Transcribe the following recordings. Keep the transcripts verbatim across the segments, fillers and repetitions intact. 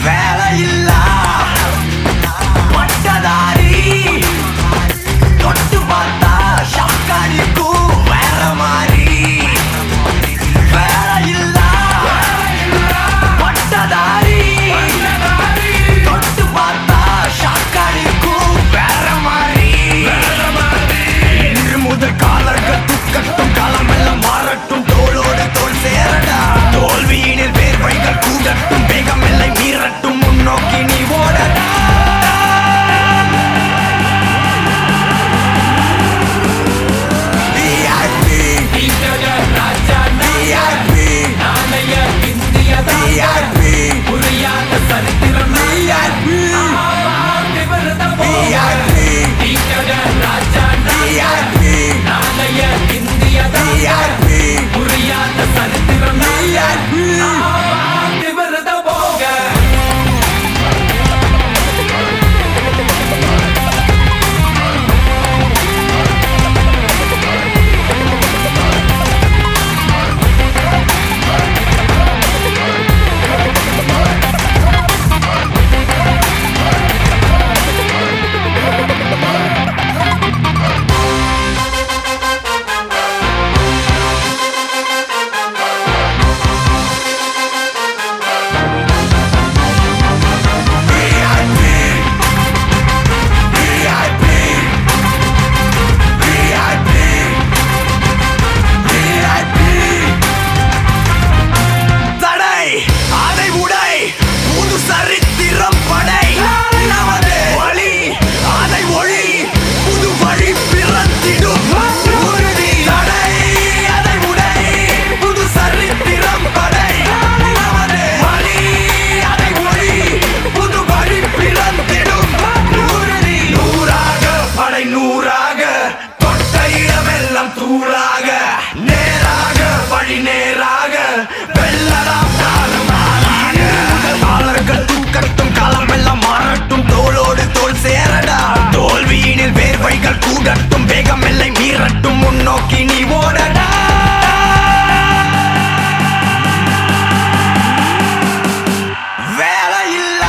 வேலையில்லா பட்டதாரி தொட்டு பார்த்தா ஷாக்காடிக்கும் வேற மாதிரி வேலையில்லா பட்டதாரி தொட்டு பார்த்தா ஷாக்காடிக்கும் வேற மாதிரி இன்று முதல் காலர்கள் துக்கட்டும் காலமெல்லாம் மாறட்டும் தோளோடு தோல் சேரடா தோல்வியினில் வேர்வைகள் கூடட்டும் வேகமில்லை மீறட்டும் முன்னோக்கி நீ ஓடடா தூளாக நேராக வழி நேராக வெல்லலாம் காலமாக காலர்கள் தூக்கட்டும் காலமெல்லாம் மாறட்டும் தோளோடு தோல் சேரடா தோல்வியினில் வேர்வைகள் கூடட்டும் வேகமில்லை மீறட்டும் முன்னோக்கி நீ ஓடடா வேலையில்லா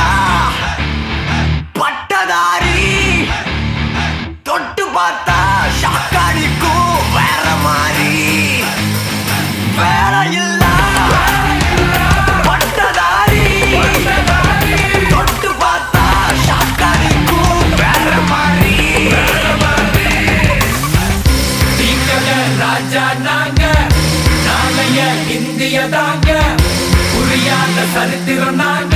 பட்டதாரி தொட்டு பார்த்தா ஷாக்காடிக்கும் வேற மாதிரி வேலையில்லா பட்டதாரி தொட்டு பார்த்தா ஷாக்காடிக்கும் வேற மாதிரி ராஜா நாங்க நாளைய இந்திய தாங்க புரியாத சரித்திரம் நாங்க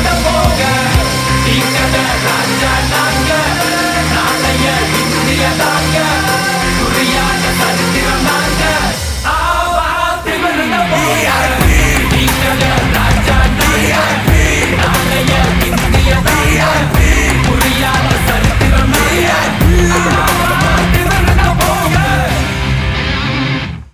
போக ராஜா நாங்க நாளைய இந்திய தாங்க